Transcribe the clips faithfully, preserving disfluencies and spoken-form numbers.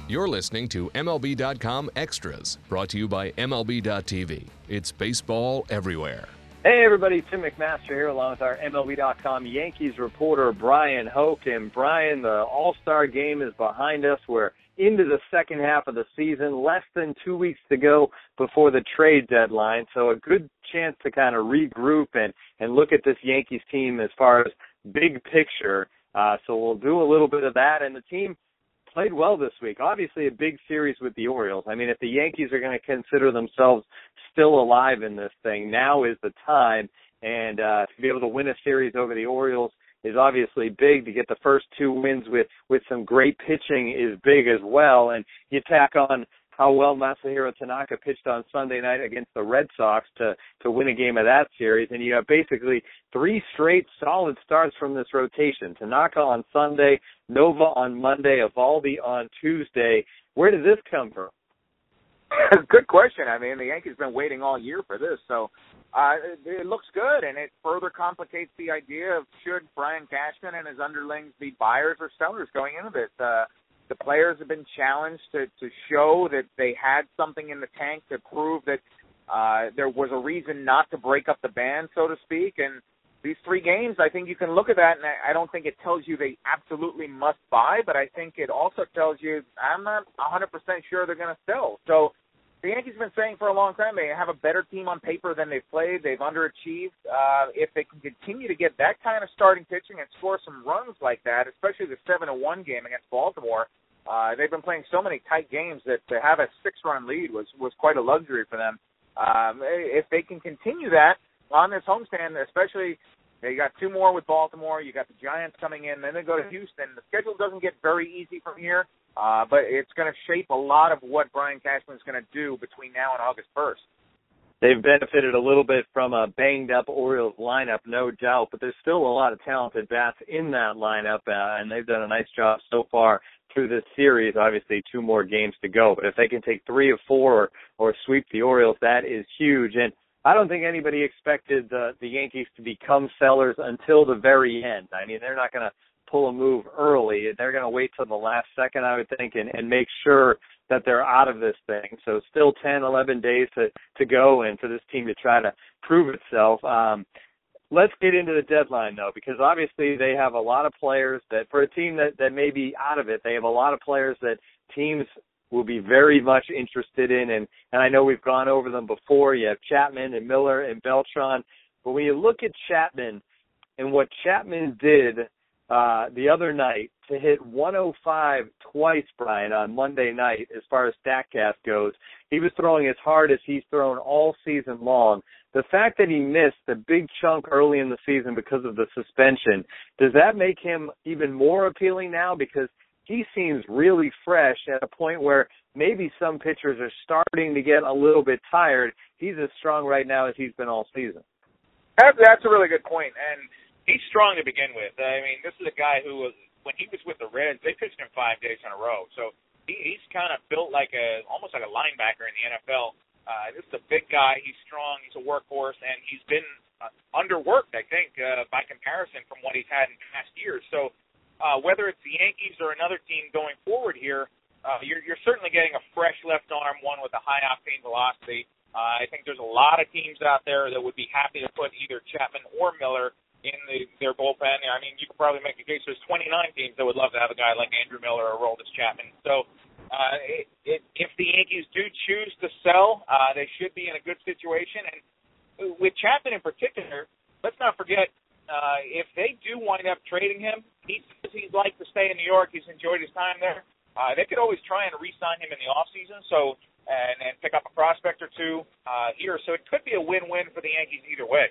You're listening to M L B dot com Extras, brought to you by M L B dot T V. It's baseball everywhere. Hey everybody, Tim McMaster here along with our M L B dot com Yankees reporter Brian Hoke. And Brian, the All-Star game is behind us. We're into the second half of the season, less than two weeks to go before the trade deadline. So a good chance to kind of regroup and, and look at this Yankees team as far as big picture. Uh, so we'll do a little bit of that. And the team played well this week. Obviously a big series with the Orioles. I mean, if the Yankees are going to consider themselves still alive in this thing, now is the time. And uh, to be able to win a series over the Orioles is obviously big. To get the first two wins with, with some great pitching is big as well. And you tack on how well Masahiro Tanaka pitched on Sunday night against the Red Sox to, to win a game of that series. And you have basically three straight solid starts from this rotation. Tanaka on Sunday, Nova on Monday, Eovaldi on Tuesday. Where did this come from? Good question. I mean, the Yankees have been waiting all year for this, so uh, it, it looks good, and it further complicates the idea of should Brian Cashman and his underlings be buyers or sellers going into this. Uh, the players have been challenged to, to show that they had something in the tank to prove that uh, there was a reason not to break up the band, so to speak, and these three games, I think you can look at that, and I don't think it tells you they absolutely must buy, but I think it also tells you I'm not one hundred percent sure they're going to sell. So the Yankees have been saying for a long time they have a better team on paper than they've played. They've underachieved. Uh, if they can continue to get that kind of starting pitching and score some runs like that, especially the seven to one game against Baltimore, uh, they've been playing so many tight games that to have a six-run lead was, was quite a luxury for them. Um, if they can continue that on this homestand, especially they got two more with Baltimore, you got the Giants coming in, then they go to Houston. The schedule doesn't get very easy from here. Uh, but it's going to shape a lot of what Brian Cashman is going to do between now and August first. They've benefited a little bit from a banged-up Orioles lineup, no doubt, but there's still a lot of talented bats in that lineup, uh, and they've done a nice job so far through this series. Obviously, two more games to go, but if they can take three of four or, or sweep the Orioles, that is huge. And I don't think anybody expected the, the Yankees to become sellers until the very end. I mean, they're not going to pull a move early. They're going to wait till the last second, I would think, and, and make sure that they're out of this thing. So still ten, eleven days to, to go and for this team to try to prove itself. Um, let's get into the deadline, though, because obviously they have a lot of players that, for a team that, that may be out of it, they have a lot of players that teams will be very much interested in, and, and I know we've gone over them before. You have Chapman and Miller and Beltran. But when you look at Chapman and what Chapman did Uh, the other night to hit one oh five twice, Brian, on Monday night as far as StatCast goes. He was throwing as hard as he's thrown all season long. The fact that he missed a big chunk early in the season because of the suspension, does that make him even more appealing now? Because he seems really fresh at a point where maybe some pitchers are starting to get a little bit tired. He's as strong right now as he's been all season. That's a really good point, and he's strong to begin with. I mean, this is a guy who, was, when he was with the Reds, they pitched him five days in a row. So he, he's kind of built like a, almost like a linebacker in the N F L. Uh, this is a big guy. He's strong. He's a workhorse, and he's been uh, underworked, I think, uh, by comparison from what he's had in past years. So uh, whether it's the Yankees or another team going forward here, uh, you're, you're certainly getting a fresh left arm, one with a high octane velocity. Uh, I think there's a lot of teams out there that would be happy to put either Chapman or Miller in the, their bullpen. I mean, you could probably make a case there's twenty-nine teams that would love to have a guy like Andrew Miller or Aroldis Chapman. So uh, it, it, if the Yankees do choose to sell, uh, they should be in a good situation. And with Chapman in particular, let's not forget, uh, if they do wind up trading him, he says he'd like to stay in New York. He's enjoyed his time there. Uh, they could always try and re-sign him in the offseason so, and, and pick up a prospect or two uh, here. So it could be a win-win for the Yankees either way.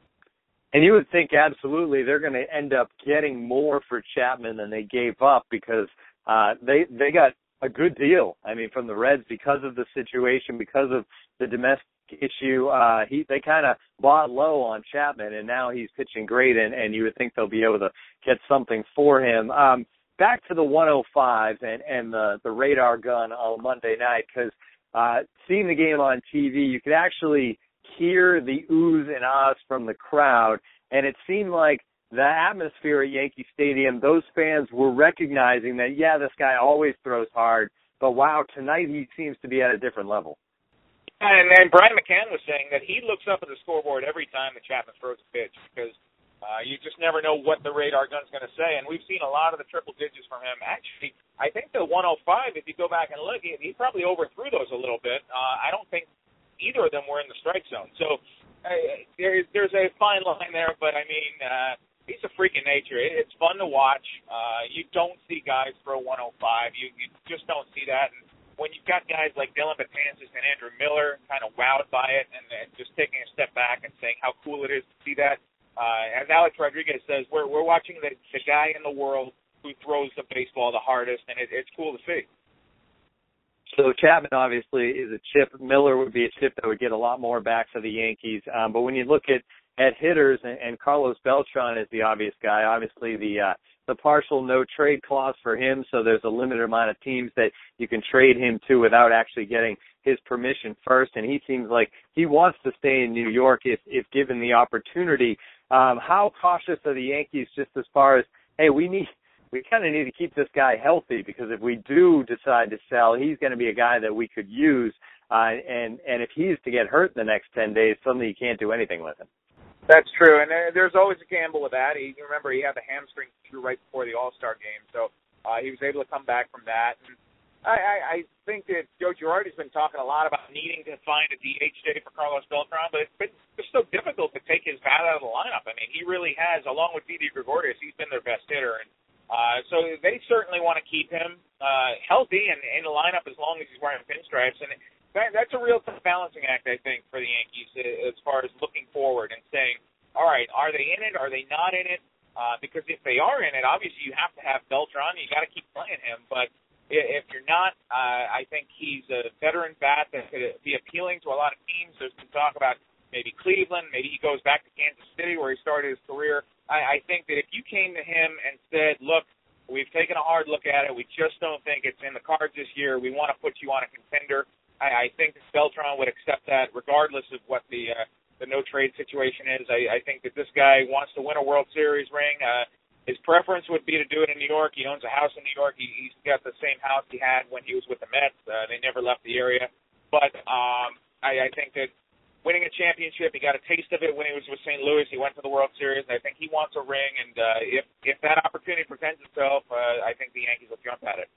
And you would think absolutely they're going to end up getting more for Chapman than they gave up because uh, they they got a good deal. I mean, from the Reds because of the situation, because of the domestic issue. Uh, he they kind of bought low on Chapman, and now he's pitching great, and, and you would think they'll be able to get something for him. Um, back to the one oh fives and, and the, the radar gun on Monday night, because uh, seeing the game on T V, you could actually hear the oohs and ahs from the crowd, and it seemed like the atmosphere at Yankee Stadium, those fans were recognizing that, yeah, this guy always throws hard, but wow, tonight he seems to be at a different level. And then Brian McCann was saying that he looks up at the scoreboard every time that Chapman throws a pitch because uh, you just never know what the radar gun's going to say. And we've seen a lot of the triple digits from him. Actually, I think the one oh five, if you go back and look, he, he probably overthrew those a little bit. Uh, I don't think either of them were in the strike zone. So uh, there, there's a fine line there, but I mean, uh, he's a freak in nature. It, it's fun to watch. Uh, you don't see guys throw one oh five. You, you just don't see that. And when you've got guys like Dylan Betances and Andrew Miller kind of wowed by it and, and just taking a step back and saying how cool it is to see that, uh, as Alex Rodriguez says, we're we're watching the, the guy in the world who throws the baseball the hardest, and it, it's cool to see. So Chapman obviously is a chip. Miller would be a chip that would get a lot more back for the Yankees. Um, but when you look at, at hitters, and, and Carlos Beltran is the obvious guy, obviously the uh, the partial no trade clause for him, so there's a limited amount of teams that you can trade him to without actually getting his permission first, and he seems like he wants to stay in New York if, if given the opportunity. Um, how cautious are the Yankees just as far as, hey, we need we kind of need to keep this guy healthy because if we do decide to sell, he's going to be a guy that we could use, uh, and, and if he's to get hurt in the next ten days, suddenly you can't do anything with him. That's true, and uh, there's always a gamble with that. He, you remember, he had the hamstring issue right before the All-Star game, so uh, he was able to come back from that. And I, I, I think that Joe Girardi's been talking a lot about needing to find a D H day for Carlos Beltran, but it's been just so difficult to take his bat out of the lineup. I mean, he really has, along with Didi Gregorius, he's been their best hitter, and uh, so they certainly want to keep him uh, healthy and in the lineup as long as he's wearing pinstripes. And That, that's a real tough balancing act, I think, for the Yankees as far as looking forward and saying, all right, are they in it? Are they not in it? Uh, because if they are in it, obviously you have to have Beltran. You got to keep playing him. But if you're not, uh, I think he's a veteran bat that could be appealing to a lot of teams. There's been talk about maybe Cleveland. Maybe he goes back to Kansas City where he started his career. I, I think that if you came to him and said, look, we've taken a hard look at it. We just don't think it's in the cards this year. We want to put you on a contender. I, I think Beltran would accept that regardless of what the uh, the no-trade situation is. I, I think that this guy wants to win a World Series ring. Uh, his preference would be to do it in New York. He owns a house in New York. He, he's got the same house he had when he was with the Mets. Uh, they never left the area. But um, I, I think that winning a championship, he got a taste of it when he was with Saint Louis. He went to the World Series. I think he wants a ring, and uh, if, if that opportunity presents itself, uh, I think the Yankees will jump at it.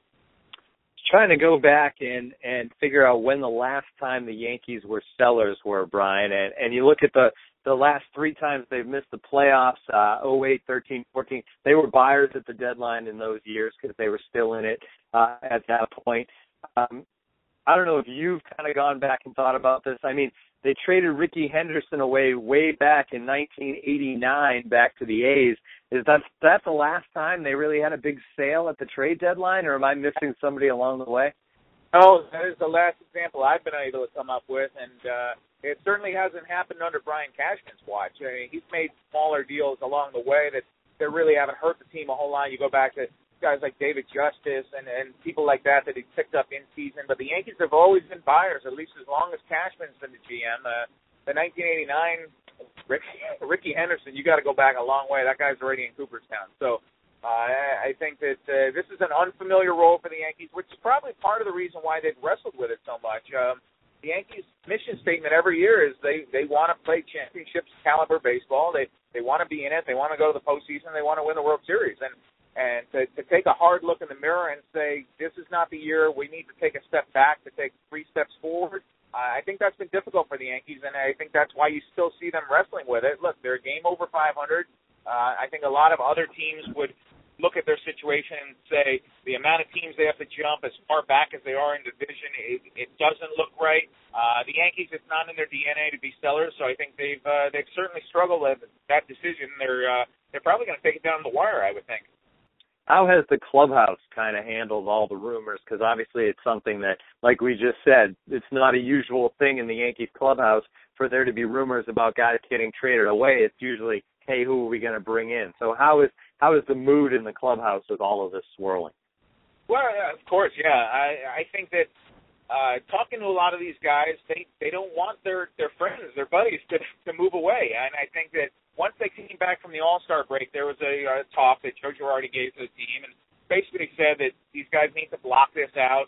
Trying to go back and, and figure out when the last time the Yankees were sellers were, Brian, and, and you look at the, the last three times they've missed the playoffs, uh, oh eight, thirteen, fourteen, they were buyers at the deadline in those years because they were still in it uh, at that point. Um, I don't know if you've kind of gone back and thought about this. I mean, they traded Ricky Henderson away way back in nineteen eighty-nine back to the A's. Is that that the last time they really had a big sale at the trade deadline, or am I missing somebody along the way? Oh, that is the last example I've been able to come up with, and uh, it certainly hasn't happened under Brian Cashman's watch. I mean, he's made smaller deals along the way that, that really haven't hurt the team a whole lot. You go back to guys like David Justice and, and people like that that he picked up in season. But the Yankees have always been buyers, at least as long as Cashman's been the G M. Uh, the nineteen eighty-nine Ricky, Ricky Henderson, you got to go back a long way. That guy's already in Cooperstown. So uh, I think that uh, this is an unfamiliar role for the Yankees, which is probably part of the reason why they've wrestled with it so much. Um, the Yankees' mission statement every year is they, they want to play championships caliber baseball. They they want to be in it. They want to go to the postseason. They want to win the World Series. And And to, to take a hard look in the mirror and say, this is not the year, we need to take a step back to take three steps forward, uh, I think that's been difficult for the Yankees, and I think that's why you still see them wrestling with it. Look, they're a game over five hundred. Uh, I think a lot of other teams would look at their situation and say the amount of teams they have to jump as far back as they are in division, it, it doesn't look right. Uh, the Yankees, it's not in their D N A to be sellers, so I think they've uh, they've certainly struggled with that decision. They're uh, they're probably going to take it down the wire, I would think. How has the clubhouse kind of handled all the rumors? Because obviously it's something that, like we just said, it's not a usual thing in the Yankees clubhouse for there to be rumors about guys getting traded away. It's usually, hey, who are we going to bring in? So how is how is the mood in the clubhouse with all of this swirling? Well, yeah, of course, yeah. I, I think that uh, talking to a lot of these guys, they, they don't want their, their friends, their buddies to, to move away. And I think that once they came back from the All-Star break, there was a, a talk that Joe Girardi gave to the team and basically said that these guys need to block this out. And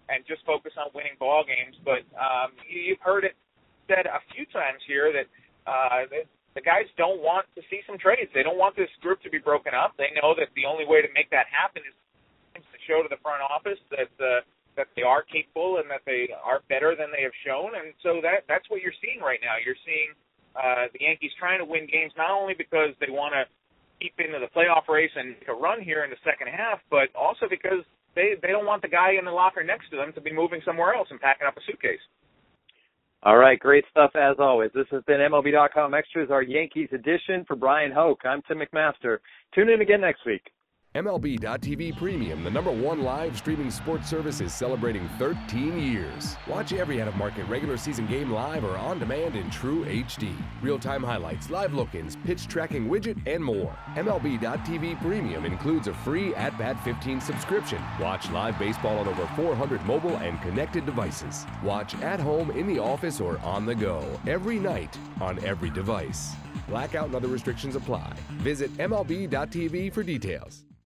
and just focus on winning ball games. But um, you, you've heard it said a few times here that uh, the, the guys don't want to see some trades. They don't want this group to be broken up. They know that the only way to make that happen is to show to the front office that uh, that they are capable and that they are better than they have shown. And so that that's what you're seeing right now. You're seeing uh, the Yankees trying to win games not only because they want to keep into the playoff race and make a run here in the second half, but also because they, they don't want the guy in the locker next to them to be moving somewhere else and packing up a suitcase. All right, great stuff as always. This has been M L B dot com Extras, our Yankees edition. For Brian Hoke, I'm Tim McMaster. Tune in again next week. M L B dot T V Premium, the number one live streaming sports service, is celebrating thirteen years. Watch every out-of-market regular season game live or on demand in true H D. Real-time highlights, live look-ins, pitch tracking widget, and more. M L B dot T V Premium includes a free At Bat fifteen subscription. Watch live baseball on over four hundred mobile and connected devices. Watch at home, in the office, or on the go every night on every device. Blackout and other restrictions apply. Visit M L B dot T V for details.